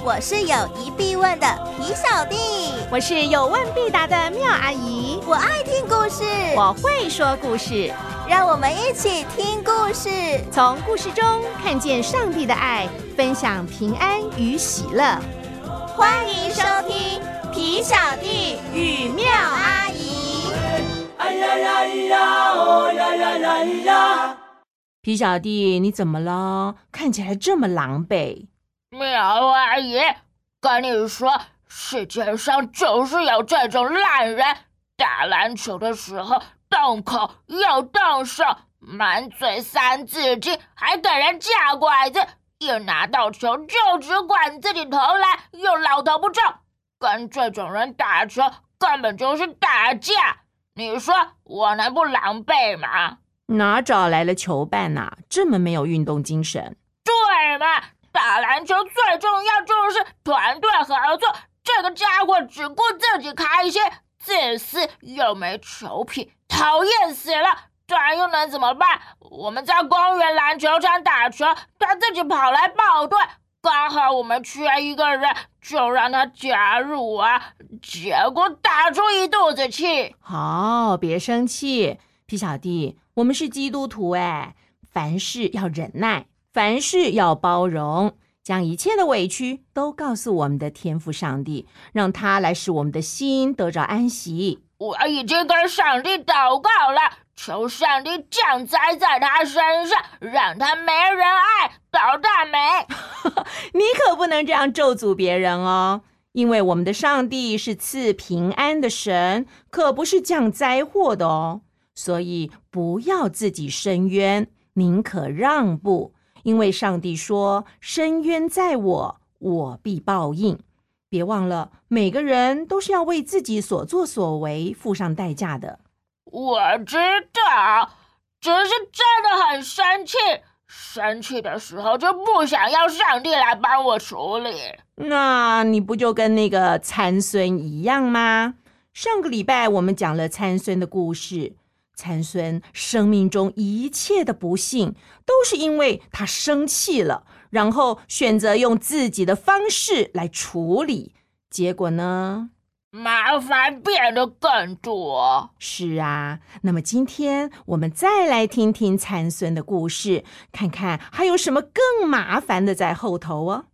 我是有疑必问的皮小弟， 我是有问必答的妙阿姨， 我爱听故事， 我会说故事， 让我们一起听故事， 从故事中看见上帝的爱，分享平安与喜乐。 欢迎收听皮小弟与妙阿姨。 哎呀呀呀，哦呀呀呀呀！ 皮小弟，你怎么了？看起来这么狼狈。 妙阿姨，跟你说，世界上就是有这种烂人，打篮球的时候动口又动手，满嘴三字经，还给人架拐子，一拿到球就只管自己投篮，又老投不中。跟这种人打球根本就是打架，你说我能不狼狈吗？ 哪找来了球伴啊？这么没有运动精神。 对嘛，打篮球最重要就是团队合作，这个家伙只顾自己开心，自私又没球品，讨厌死了。这又能怎么办？我们在公园篮球场打球，他自己跑来报队，刚好我们缺一个人，就让他加入啊，结果打出一肚子气。 好，别生气，皮小弟，我们是基督徒哎，凡事要忍耐，凡事要包容，将一切的委屈都告诉我们的天父上帝，让他来使我们的心得着安息。 我已经跟上帝祷告了，求上帝降灾在他身上，让他没人爱，倒大霉。 你可不能这样咒诅别人哦，因为我们的上帝是赐平安的神，可不是降灾祸的哦。所以不要自己伸冤，宁可让步，因为上帝说，伸冤在我，我必报应。别忘了，每个人都是要为自己所作所为付上代价的。 我知道，只是真的很生气，生气的时候就不想要上帝来帮我处理。 那你不就跟那个参孙一样吗？上个礼拜我们讲了参孙的故事，参孙生命中一切的不幸都是因为他生气了，然后选择用自己的方式来处理，结果呢， 麻烦变得更多。 是啊，那么今天我们再来听听参孙的故事，看看还有什么更麻烦的在后头哦。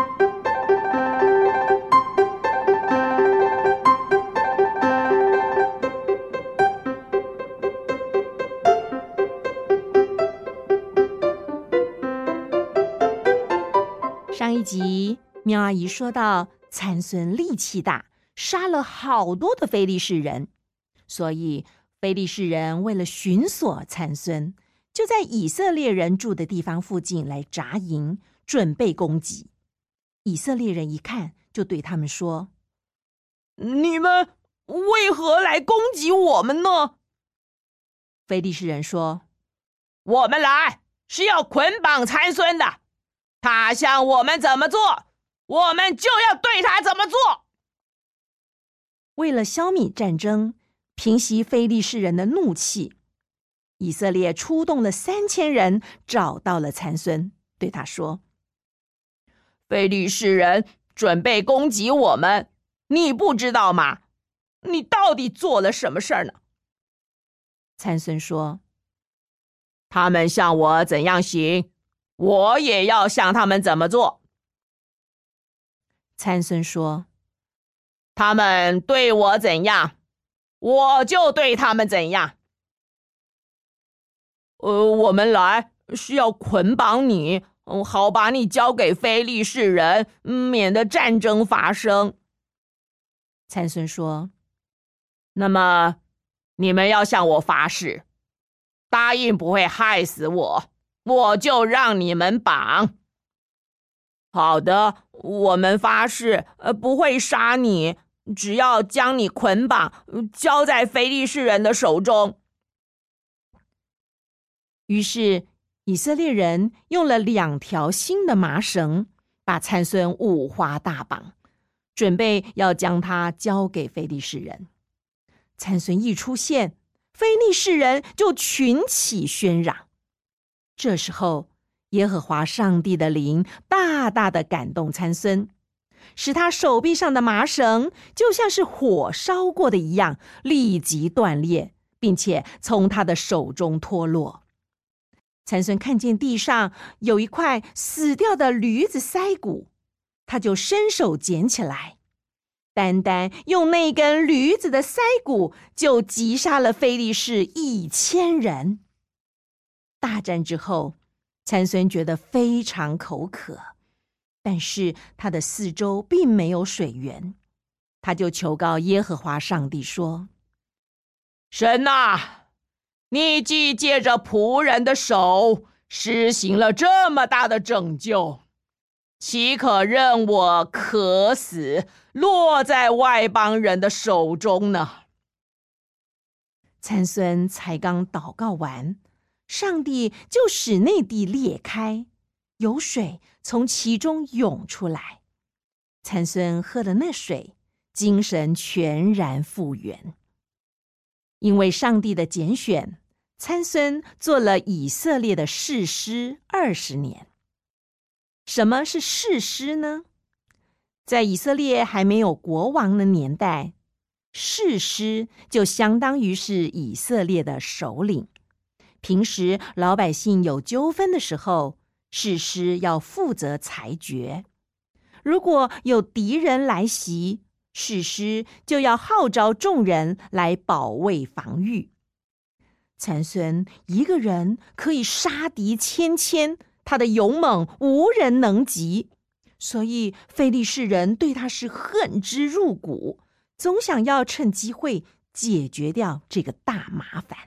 上一集妙阿姨说到，参孙力气大，杀了好多的非利士人，所以非利士人为了寻索参孙，就在以色列人住的地方附近来扎营，准备攻击。以色列人一看，就对他们说：你们为何来攻击我们呢？非利士人说：我们来是要捆绑参孙的，他向我们怎么做，我们就要对他怎么做。为了消弭战争，平息非利士人的怒气，以色列出动了3000人，找到了参孙，对他说：非利士人准备攻击我们，你不知道吗？你到底做了什么事儿呢？参孙说：他们向我怎样行，我也要向他们怎么做。参孙说：他们对我怎样，我就对他们怎样。我们来是要捆绑你，好把你交给非利士人，免得战争发生。参孙说：那么你们要向我发誓，答应不会害死我，我就让你们绑。好的，我们发誓，不会杀你，只要将你捆绑，交在非利士人的手中。于是以色列人用了2条新的麻绳，把参孙五花大绑，准备要将他交给非利士人。参孙一出现，非利士人就群起喧嚷。这时候耶和华上帝的灵大大的感动参孙， 使他手臂上的麻绳就像是火烧过的一样，立即断裂，并且从他的手中脱落。参孙看见地上有一块死掉的驴子腮骨，他就伸手捡起来，单单用那根驴子的腮骨就击杀了非利士1000人。大战之后，参孙觉得非常口渴，但是他的四周并没有水源，他就求告耶和华上帝说： 神啊，你既借着仆人的手施行了这么大的拯救，岂可任我渴死，落在外邦人的手中呢？ 参孙才刚祷告完，上帝就使那地裂开，有水从其中涌出来。参孙喝了那水，精神全然复原。因为上帝的拣选，参孙做了以色列的士师20年。什么是士师呢？在以色列还没有国王的年代，士师就相当于是以色列的首领。平时老百姓有纠纷的时候，士师要负责裁决。如果有敌人来袭，士师就要号召众人来保卫防御。参孙一个人可以杀敌千，他的勇猛无人能及，所以非利士人对他是恨之入骨，总想要趁机会解决掉这个大麻烦。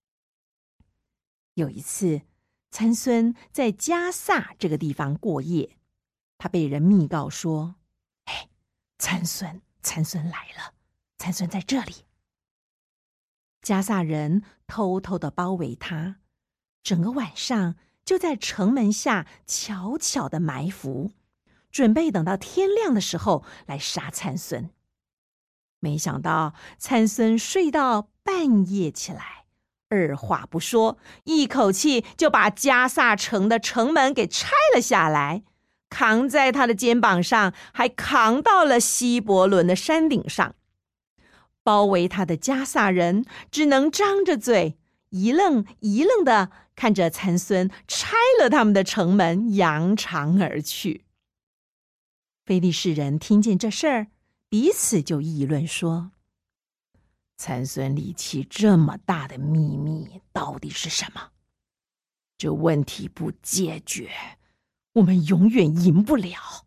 有一次，参孙在迦萨这个地方过夜，他被人密告说：参孙来了，参孙在这里。迦萨人偷偷的包围他，整个晚上就在城门下悄悄的埋伏，准备等到天亮的时候来杀参孙。没想到参孙睡到半夜起来，二话不说，一口气就把迦萨城的城门给拆了下来，扛在他的肩膀上，还扛到了希伯伦的山顶上。包围他的迦萨人只能张着嘴，一愣一愣的看着参孙拆了他们的城门，扬长而去。非利士人听见这事儿，彼此就议论说：参孙力气这么大的秘密到底是什么？这问题不解决，我们永远赢不了。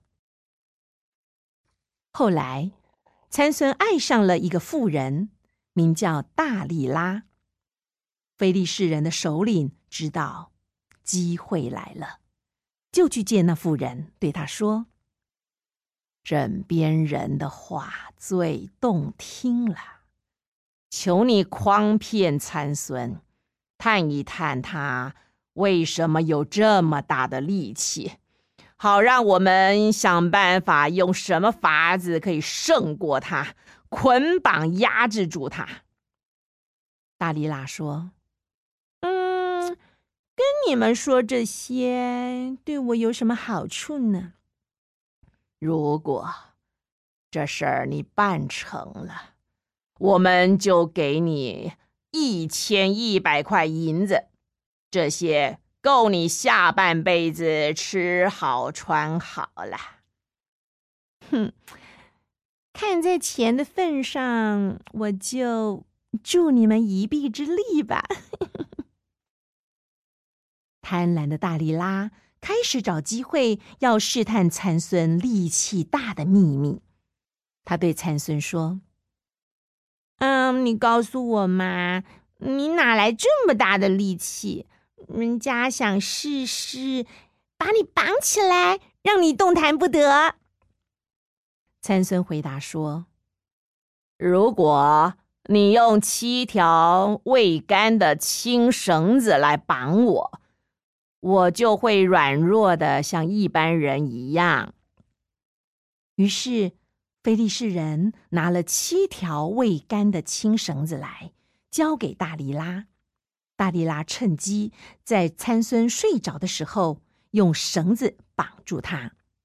后来，参孙爱上了一个妇人，名叫大利拉。非利士人的首领知道机会来了，就去见那妇人，对他说：枕边人的话最动听了，求你诓骗参孙，探一探他为什么有这么大的力气，好让我们想办法用什么法子可以胜过他，捆绑压制住他。大利拉说：跟你们说这些对我有什么好处呢？如果这事儿你办成了，我们就给你1100块银子，这些够你下半辈子吃好穿好了。看在钱的份上，我就助你们一臂之力吧。贪婪的大利拉开始找机会要试探参孙力气大的秘密。他对参孙说：你告诉我嘛，你哪来这么大的力气？人家想试试，把你绑起来，让你动弹不得。参孙回答说：如果你用7条未干的青绳子来绑我，我就会软弱的像一般人一样。于是非利士人拿了7条未干的青绳子来，交给大利拉。大利拉趁机在参孙睡着的时候，用绳子绑住他。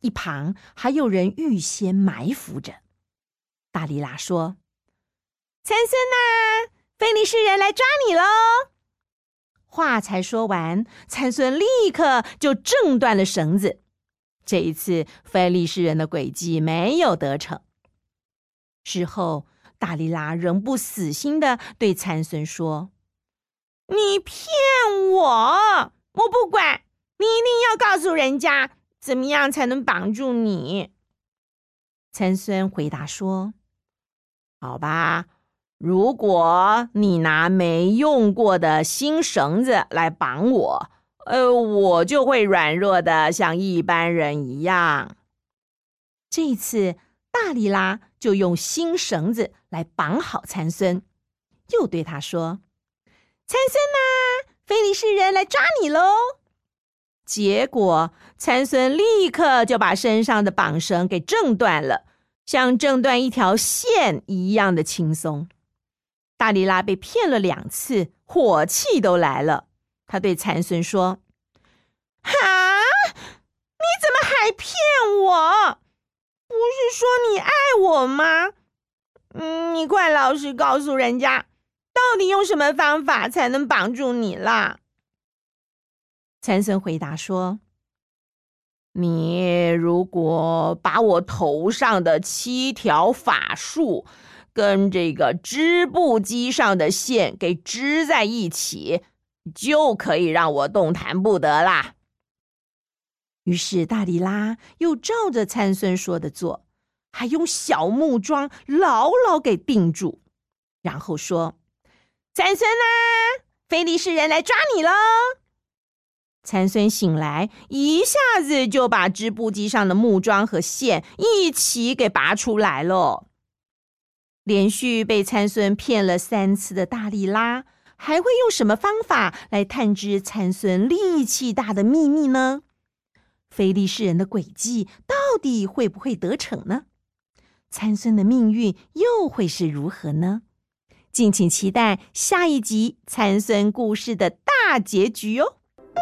一旁还有人预先埋伏着。大利拉说：“参孙啊，非利士人来抓你喽！”话才说完，参孙立刻就挣断了绳子。这一次，非利士人的诡计没有得逞。事后，大利拉仍不死心地对参孙说：“你骗我！我不管，你一定要告诉人家，怎么样才能绑住你？”参孙回答说：“好吧，如果你拿没用过的新绳子来绑我，我就会软弱的像一般人一样。”这一次，大利拉就用新绳子来绑好参孙，又对他说：“参孙啊，非利士人来抓你喽！”结果，参孙立刻就把身上的绑绳给挣断了，像挣断一条线一样的轻松。大利拉被骗了2次，火气都来了。他对参孙说：“哈，你怎么还骗我？不是说你爱我吗？你快老实告诉人家，到底用什么方法才能绑住你啦？”参孙回答说：“你如果把我头上的7条法术跟这个织布机上的线给织在一起，就可以让我动弹不得啦。”于是大利拉又照着参孙说的做，还用小木桩牢牢给钉住，然后说：“参孙啊，非利士人来抓你喽！”参孙醒来，一下子就把织布机上的木桩和线一起给拔出来了。连续被参孙骗了3次的大利拉，还会用什么方法来探知参孙力气大的秘密呢？非利士人的诡计到底会不会得逞呢？参孙的命运又会是如何呢？敬请期待下一集参孙故事的大结局哦。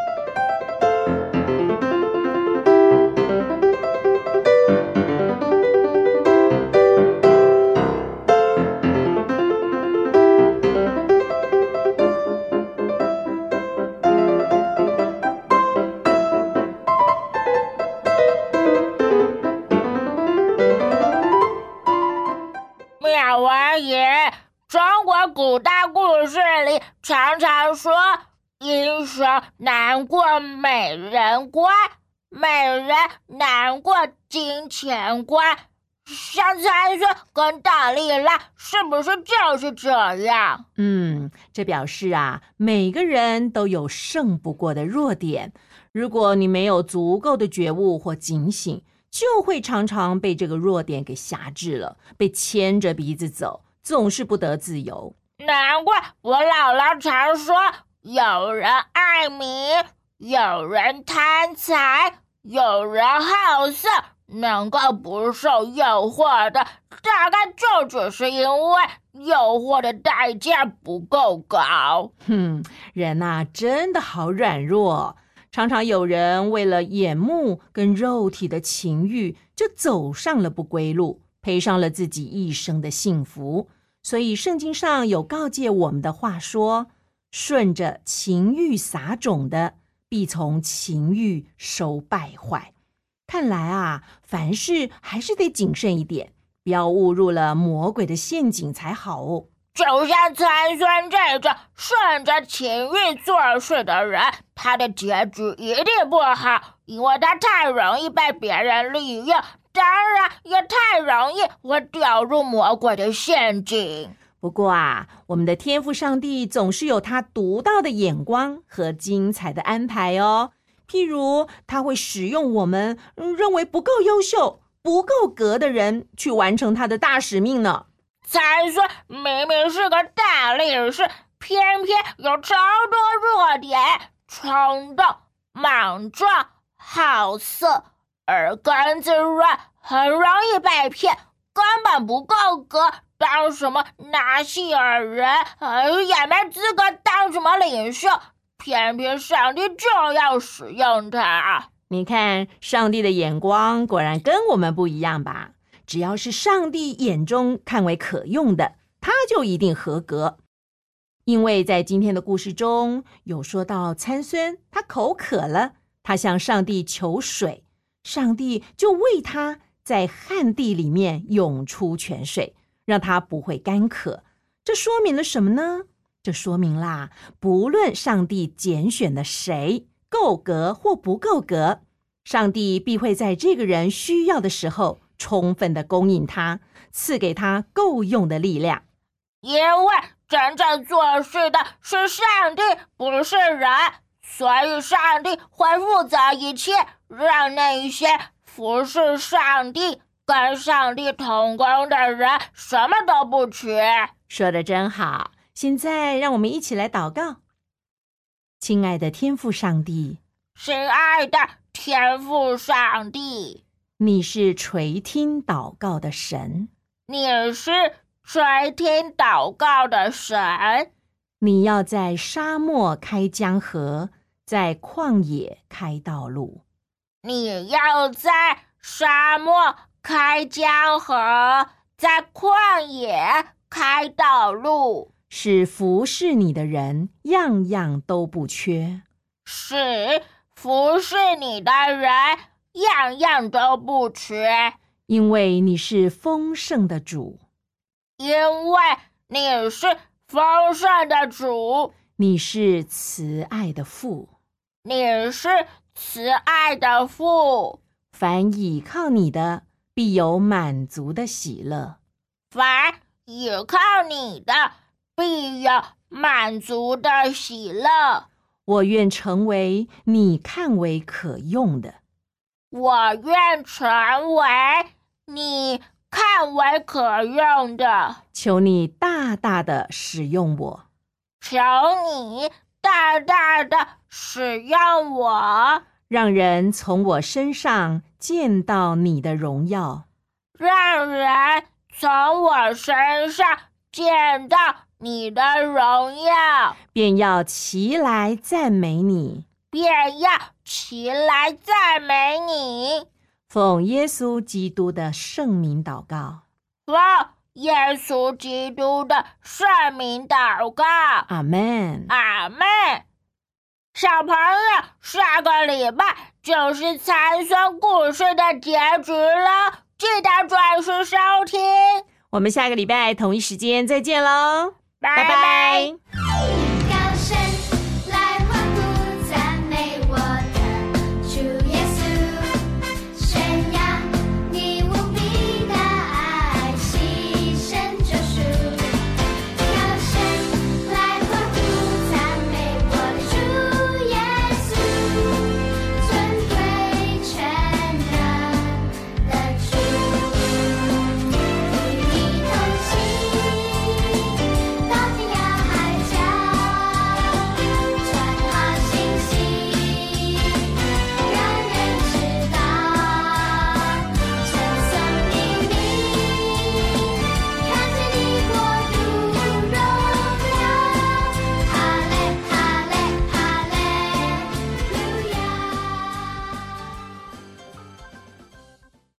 妙王爷，中国古代故事里常常说，英雄难过美人关，美人难过金钱关。像参孙跟大利拉是不是就是这样？ 这表示每个人都有胜不过的弱点。如果你没有足够的觉悟或警醒，就会常常被这个弱点给辖制了，被牵着鼻子走，总是不得自由。 难怪我姥姥常说，有人爱名，有人贪财，有人好色，能够不受诱惑的，大概就只是因为诱惑的代价不够高。 人真的好软弱。常常有人为了眼目跟肉体的情欲，就走上了不归路，赔上了自己一生的幸福。所以圣经上有告诫我们的话说，顺着情欲撒种的，必从情欲收败坏。看来凡事还是得谨慎一点，不要误入了魔鬼的陷阱才好哦。 就像参孙这种顺着情欲做事的人，他的结局一定不好，因为他太容易被别人利用，当然也太容易会掉入魔鬼的陷阱。 不过我们的天父上帝总是有他独到的眼光和精彩的安排哦。譬如他会使用我们认为不够优秀、不够格的人去完成他的大使命呢。 参孙明明是个大力士，偏偏有超多弱点：冲动、莽撞、好色、耳根子软，很容易被骗，根本不够格当什么拿细尔人，也没资格当什么领袖，偏偏上帝就要使用他。 你看，上帝的眼光果然跟我们不一样吧？只要是上帝眼中看为可用的，他就一定合格。因为在今天的故事中有说到参孙，他口渴了，他向上帝求水，上帝就为他在旱地里面涌出泉水，让他不会干渴。这说明了什么呢？这说明啦，不论上帝拣选的谁够格或不够格，上帝必会在这个人需要的时候充分的供应他，赐给他够用的力量。 因为真正做事的是上帝，不是人，所以上帝会负责一切，让那些服侍上帝、跟上帝同工的人什么都不缺。 说得真好，现在让我们一起来祷告。亲爱的天父上帝， 亲爱的天父上帝， 你是垂听祷告的神， 你是垂听祷告的神， 你要在沙漠开江河，在旷野开道路。 你要在沙漠开江河，在旷野开道路， 使服侍你的人样样都不缺， 使服侍你的人样样都不缺， 因为你是丰盛的主， 因为你是丰盛的主， 你是慈爱的父， 你是慈爱的父， 凡倚靠你的，必有满足的喜乐。 凡倚靠你的，必有满足的喜乐。 我愿成为你看为可用的， 我愿成为你看为可用的。 求你大大的使用我， 求你大大的使用我， 让人从我身上见到你的荣耀， 让人从我身上见到你的荣耀， 便要齐来赞美你， 便要齐来赞美你。 奉耶稣基督的圣名祷告， 奉耶稣基督的圣名祷告， 阿们。 阿们。小朋友，下个礼拜就是参孙故事的结局了，记得准时收听。 我们下个礼拜同一时间再见喽， 拜拜拜。